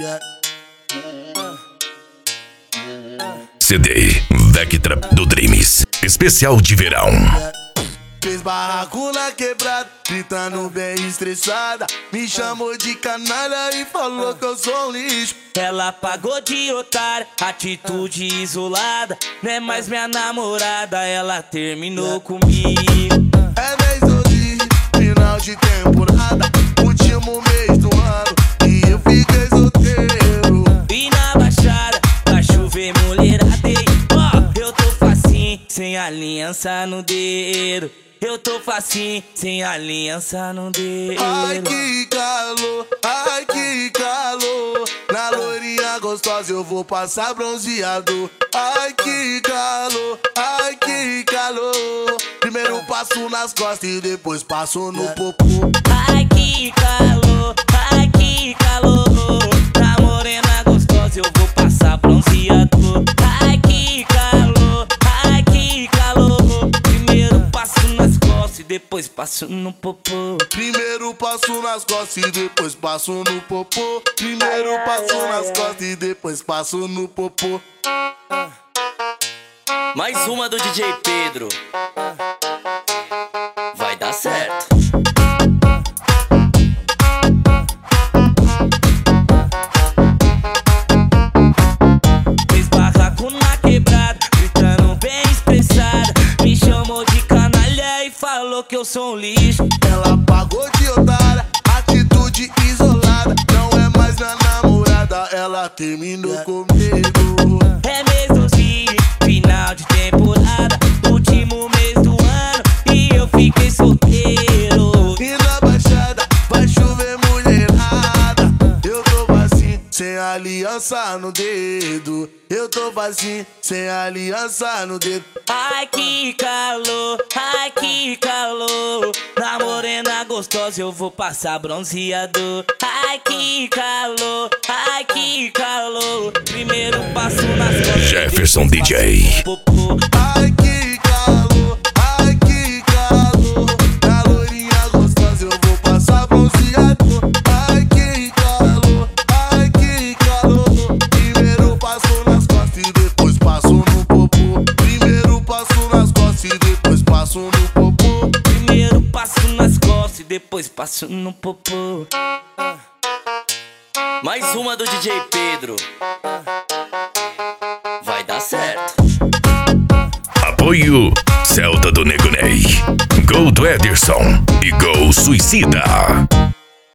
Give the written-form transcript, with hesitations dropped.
CD Vectra do Dreams, especial de verão. Fez barraco na quebrada, gritando bem estressada. Me chamou de canalha e falou que eu sou um lixo. Ela pagou de otária, atitude isolada. Não é mais minha namorada, ela terminou comigo. É mês hoje, final de temporada, último mês do ano, e eu fiquei solteiro. E na baixada, vai chover mulherada. Eu tô facinho, sem aliança no dedo. Eu tô facinho, sem aliança no dedo. Ai que calor, ai que calor. Na loirinha gostosa eu vou passar bronzeador. Ai que calor, ai que calor. Primeiro passo nas costas e depois passo no popô. Ai que calor, ai que calor. Na morena gostosa eu vou passar bronzeador. Ai que calor, ai que calor. Primeiro passo nas costas e depois passo no popô. Primeiro passo nas costas e depois passo no popô. Primeiro passo nas costas e depois passo no popô. Mais uma do DJ Pedro. Vai dar certo. Fez barraco na quebrada, gritando bem expressada. Me chamou de canalha e falou que eu sou um lixo. Ela pagou de otária, atitude isolada. Não é mais minha namorada, ela terminou comigo. É mesmo sim, final de temporada, último mês do ano, e eu fiquei solteiro. E na baixada vai chover mulherada. Eu tô facinho, sem aliança no dedo. Eu tô facinho, sem aliança no dedo. Ai que calor, ai que calor. Na morena gostosa eu vou passar bronzeador. Ai que calor, ai que calor. Primeiro passo nas costas, Jefferson depois DJ. passo no popô. Ai que calor, ai que calor. Na loirinha gostosa eu vou passar bronzeador. Ai que calor, ai que calor. Primeiro passo nas costas e depois passo no popô. Primeiro passo nas costas e depois passo no popô. Primeiro passo nas costas e depois passo no popô. Mais uma do DJ Pedro. Vai dar certo. Apoio Celta do Nego Ney, Gol do Ederson e Gol Suicida.